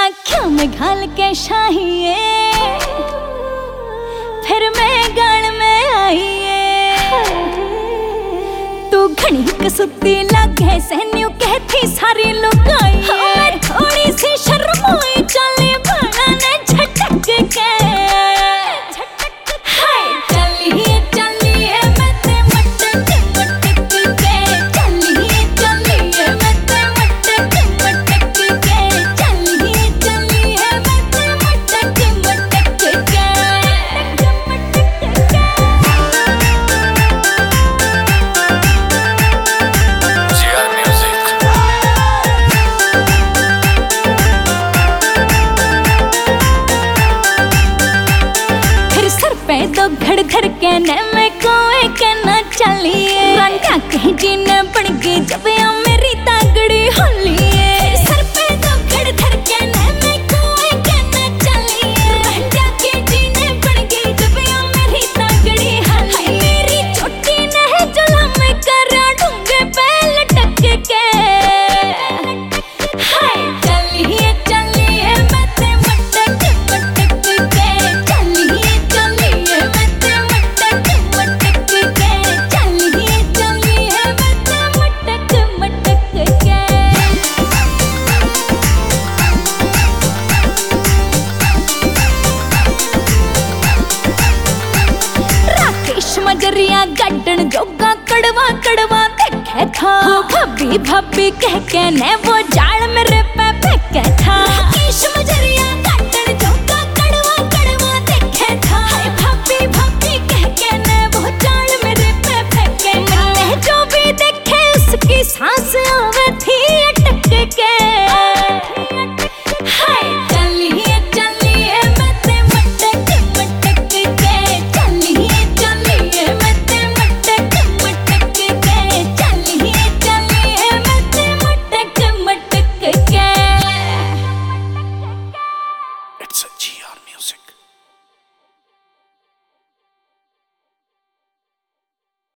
आँखों में घाल के शाहिए, फिर मैं गान में आईए। तू घनी कसुती लगे सैन्यू कहती सारी लुकाई। मैं थोड़ी सी शर्माई चली बना ने झटक के। तो घड़ घड़ के ने में कोई कहना चलिए। रंगा कहीं जीने पड़ गई जब या मेरी तागड़ी होलिए। सर पे तो घड़ घड़ के ने में कोई कहना चलिए। रंगा के जीने पड़ गई जब या मेरी तागड़ी होलिए। मेरी छोटी ने जला में करा ढूंगे पे लटक के। हाय चलिए चलिए मैं मटक मटक के। चलिए मजरिया गड्डन जोगा कड़वा कड़वा देखे था। भाभी भाभी कह के ने वो जाल